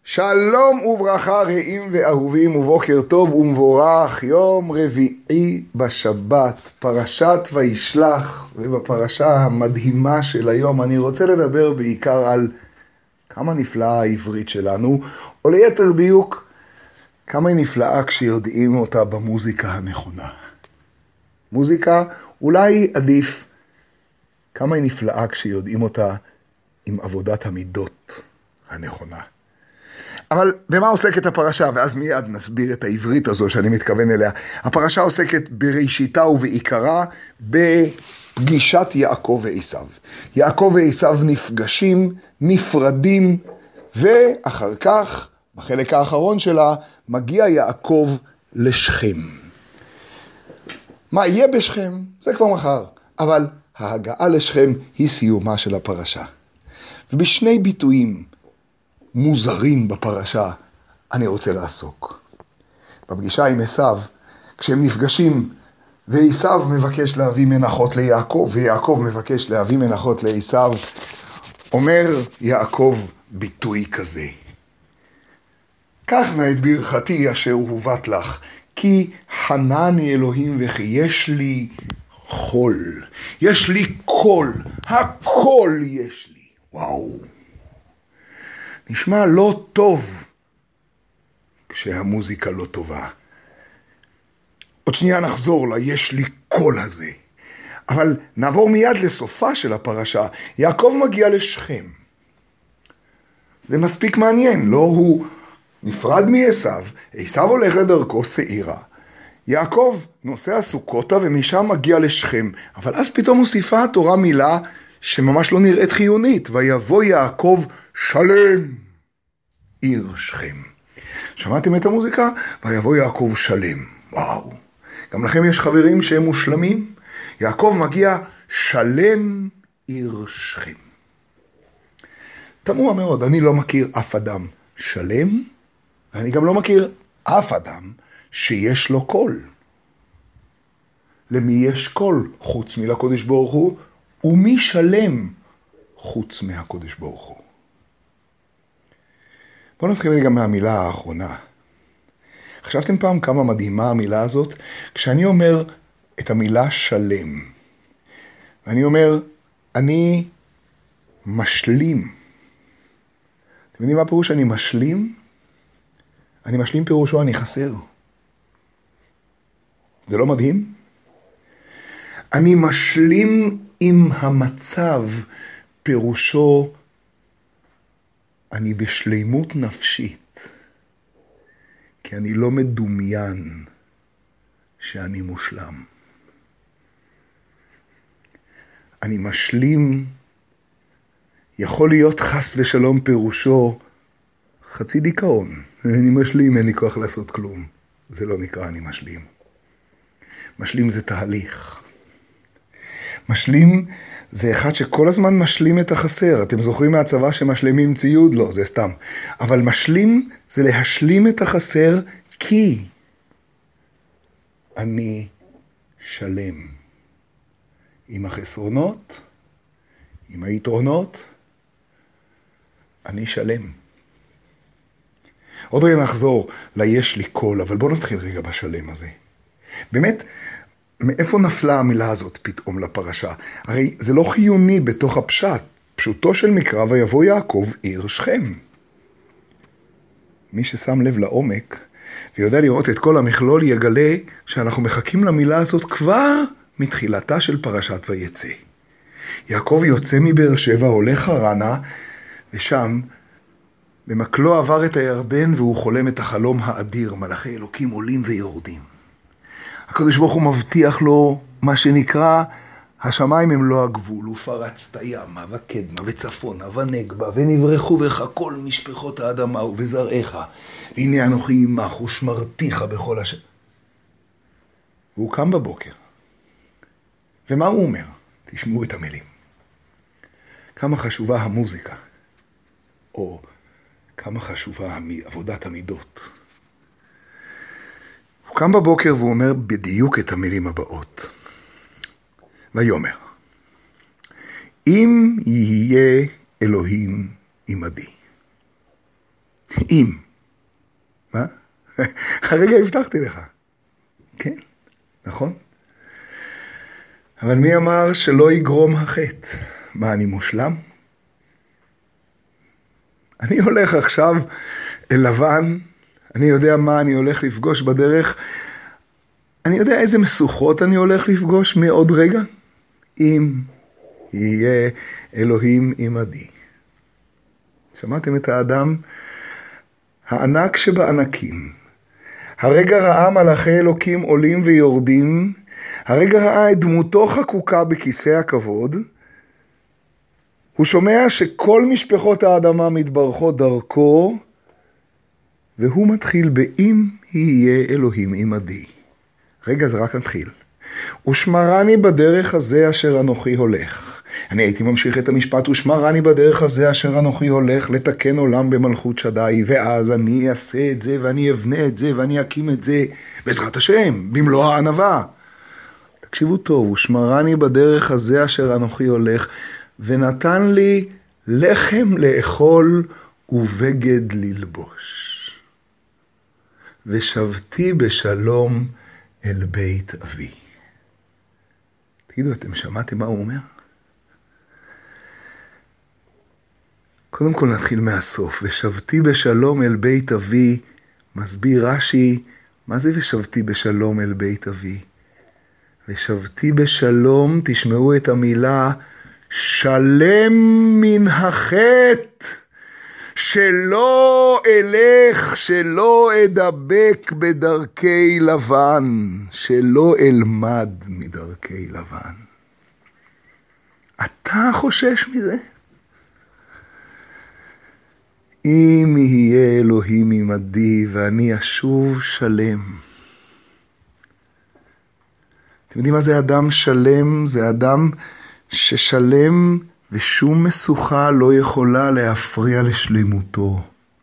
שלום וברכה רעים ואהובים ובוקר טוב ומבורך, יום רביעי בשבת, פרשת וישלח, ובפרשה המדהימה של היום אני רוצה לדבר בעיקר על כמה נפלאה העברית שלנו, או ליתר דיוק, כמה היא נפלאה כשיודעים אותה במוזיקה הנכונה. מוזיקה אולי עדיף, כמה היא נפלאה כשיודעים אותה עם עבודת המידות הנכונה. אבל במה עוסקת הפרשה? ואז מיד נסביר את העברית הזו שאני מתכוון אליה. הפרשה עוסקת בראשיתה ובעיקרה בפגישת יעקב ועשיו. יעקב ועשיו נפגשים, נפרדים, ואחר כך, בחלק האחרון שלה, מגיע יעקב לשכם. מה יהיה בשכם? זה כבר מחר. אבל ההגעה לשכם היא סיומה של הפרשה. ובשני ביטויים מוזרים בפרשה אני רוצה לעסוק. בפגישה עם עשיו, כשהם נפגשים ועשיו מבקש להביא מנחות ליעקב ויעקב מבקש להביא מנחות לעשיו, אומר יעקב ביטוי כזה: קח נא את ברכתי אשר הובאת לך, כי חנני אלוהים וכי יש לי חול, יש לי קול, הכל יש לי. וואו, נשמע לא טוב כשהמוזיקה לא טובה. עוד שנייה נחזור לה, יש לי קול הזה. אבל נעבור מיד לסופה של הפרשה. יעקב מגיע לשכם. זה מספיק מעניין, לא? הוא נפרד מעשיו, עשיו הולך לדרכו שעירה. יעקב נוסע סוכותה ומשם מגיע לשכם. אבל אז פתאום מוסיפה התורה מילה שממש לא נראית חיונית. ויבוא יעקב שלם עיר שכם. שמעתם את המוזיקה? ויבוא יעקב שלם. וואו. גם לכם יש חברים שהם מושלמים? יעקב מגיע שלם עיר שכם. תמוה מאוד, אני לא מכיר אף אדם שלם, ואני גם לא מכיר אף אדם שיש לו קול. למי יש קול חוץ מלקודש ברוך הוא? ומי שלם חוץ מהקודש ברוך הוא? בואו נתחיל רגע מהמילה האחרונה. חשבתם פעם כמה מדהימה המילה הזאת? כשאני אומר את המילה שלם, ואני אומר, אני משלים. אתם יודעים מה פירוש אני משלים? אני משלים פירושו אני חסר. זה לא מדהים? אני משלים עם המצב, פירושו אני בשלימות נפשית, כי אני לא מדומיין שאני מושלם. אני משלים, יכול להיות חס ושלום פירושו חצי דיכאון. אני משלים, אין לי כוח לעשות כלום. זה לא נקרא אני משלים. משלים זה תהליך. משלים זה אחד שכל הזמן משלים את החסר. אתם זוכרים מהצבא שמשלימים ציוד? לא, זה סתם. אבל משלים זה להשלים את החסר כי אני שלם. עם החסרונות, עם היתרונות, אני שלם. עוד רגע נחזור ליש לי קול, אבל בואו נתחיל רגע בשלם הזה. באמת, מאיפה נפלה המילה הזאת פתאום לפרשה? הרי זה לא חיוני בתוך הפשט. פשוטו של מקרא ויבוא יעקב עיר שכם. מי ששם לב לעומק ויודע לראות את כל המכלול יגלה שאנחנו מחכים למילה הזאת כבר מתחילתה של פרשת ויצא. יעקב יוצא מבאר שבע, הולך חרנה, ושם במקלו עבר את הירדן והוא חולם את החלום האדיר. מלאכי אלוקים עולים ויורדים. הקדוש ברוך הוא מבטיח לו מה שנקרא, השמיים הם לא הגבול, ופרצת ימה וקדמה וצפונה ונגבה ונברחו בך כל משפחות האדמה ובזרעך, והנה אנוכי עמך ושמרתיך בכל אשר. והוא קם בבוקר. ומה הוא אומר? תשמעו את המילים. כמה חשובה המוזיקה, או כמה חשובה עבודת המידות. הוא קם בבוקר והוא אומר בדיוק את המילים הבאות. ויאמר, אם יהיה אלוהים עמדי. אם. מה? הרגע הבטחתי לך. כן, נכון? אבל מי אמר שלא יגרום החטא? מה, אני מושלם? אני הולך עכשיו אל לבן, אני יודע מה אני הולך לפגוש בדרך, אני יודע איזה משוכות אני הולך לפגוש מעוד רגע, אם יהיה אלוהים עמדי. שמעתם את האדם הענק שבענקים. הרגע ראה מלאכי אלוקים עולים ויורדים, הרגע ראה את דמותו חקוקה בכיסא הכבוד, הוא שומע שכל משפחות האדמה מתברכות דרכו, והוא מתחיל באם יהיה אלוהים עמדי. רגע, זה רק מתחיל. ושמרני בדרך הזה אשר אנוכי הולך. אני הייתי ממשיך את המשפט, ושמרני בדרך הזה אשר אנוכי הולך לתקן עולם במלכות שדי, ואז אני אעשה את זה, ואני אבנה את זה, ואני אקים את זה, בעזרת השם, במלוא הענווה. תקשיבו טוב, ושמרני בדרך הזה אשר אנוכי הולך, ונתן לי לחם לאכול ובגד ללבוש. ושבתי בשלום אל בית אבי. תגידו, אתם שמעתם מה הוא אומר? קודם כל נתחיל מהסוף. ושבתי בשלום אל בית אבי, מסביר רש"י, מה זה ושבתי בשלום אל בית אבי? ושבתי בשלום, תשמעו את המילה, שלם מן החטא, שלא אלך, שלא אדבק בדרכי לבן, שלא אלמד מדרכי לבן. אתה חושש מזה? אם יהיה אלוהים עמדי ואני אשוב שלם. אתם יודעים מה זה אדם שלם? זה אדם ששלם ושום משוכה לא יכולה להפריע לשלמותו.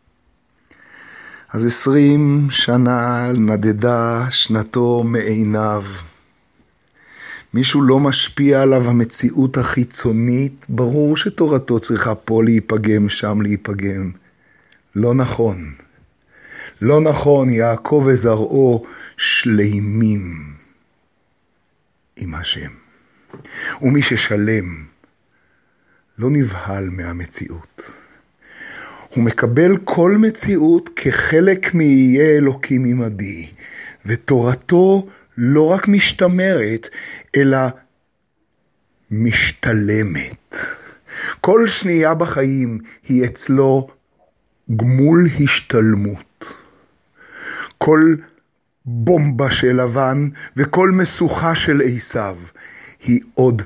אז 20 שנה נדדה שנתו מעיניו. מישהו לא משפיע עליו המציאות החיצונית, ברור שתורתו צריכה פה להיפגם, שם להיפגם. לא נכון. לא נכון, יעקב וזרעו שלימים עם השם. ומי ששלם לא נבהל מהמציאות. הוא מקבל כל מציאות כחלק מיהיה אלוקים עמדי, ותורתו לא רק משתמרת, אלא משתלמת. כל שנייה בחיים היא אצלו גמול השתלמות. כל בומבה של לבן וכל משוכה של עשיו היא עוד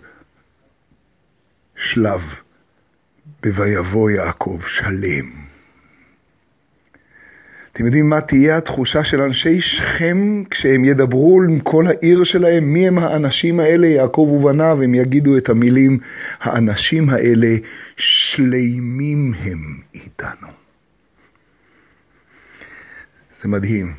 שלב בויבוא יעקב שלם. אתם יודעים מה תהיה התחושה של אנשי שכם כשהם ידברו עם כל העיר שלהם מי הם האנשים האלה, יעקב ובניו, הם יגידו את המילים, האנשים האלה שלימים הם איתנו. זה מדהים.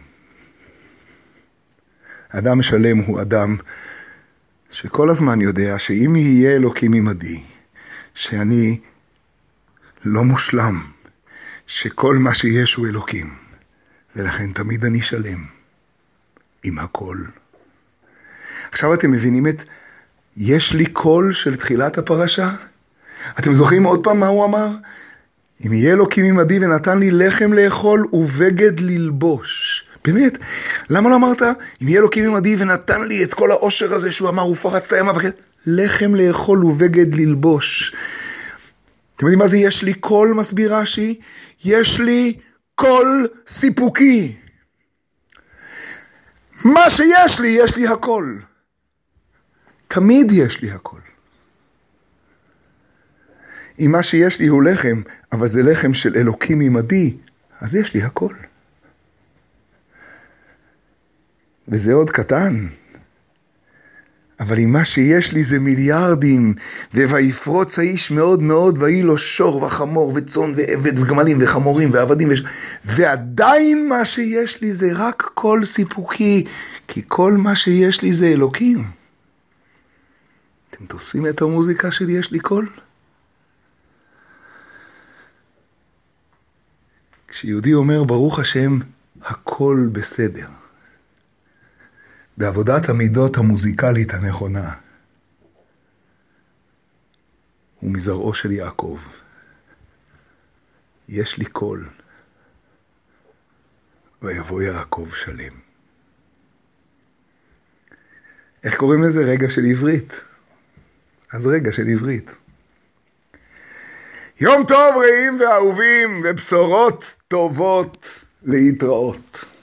אדם שלם הוא אדם שכל הזמן יודע שאם יהיה אלוקים עמדי, שאני לא מושלם, שכל מה שיש הוא אלוקים, ולכן תמיד אני שלם עם הכל. עכשיו אתם מבינים את יש לי קול של תחילת הפרשה? אתם זוכרים עוד פעם מה הוא אמר? אם יהיה אלוקים עמדי ונתן לי לחם לאכול ובגד ללבוש. באמת, למה לא אמרת? אם יהיה אלוקים עמדי ונתן לי את כל העושר הזה שהוא אמר, ופרץ את הימה, לחם לאכול ובגד ללבוש. אתם יודעים מה זה יש לי קול, מסביר רש"י? יש לי קול סיפוקי. מה שיש לי, יש לי הכל. תמיד יש לי הכל. אם מה שיש לי הוא לחם, אבל זה לחם של אלוקים עמדי, אז יש לי הכל. וזה עוד קטן. אבל אם מה שיש לי זה מיליארדים, ויפרוץ האיש מאוד מאוד, ויהי לו שור וחמור וצאן ועבד וגמלים וחמורים ועבדים, ועדיין מה שיש לי זה רק קול סיפוקי, כי כל מה שיש לי זה אלוקים. אתם תופסים את המוזיקה שלי יש לי קול? כשיהודי אומר ברוך השם, הכל בסדר. בעבודת המידות המוזיקלית הנכונה. ומזרעו של יעקב. יש לי קול. ויבוא יעקב שלם. איך קוראים לזה? רגע של עברית. אז רגע של עברית. יום טוב רעים ואהובים ובשורות טובות להתראות.